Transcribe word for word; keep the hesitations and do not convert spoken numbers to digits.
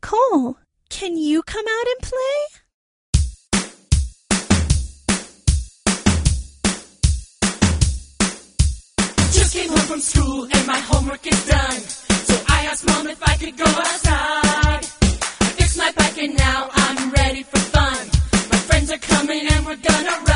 Nicole, can you come out and play? Just came home from school and my homework is done. So I asked Mom if I could go outside. I fixed my bike and now I'm ready for fun. My friends are coming and we're gonna ride.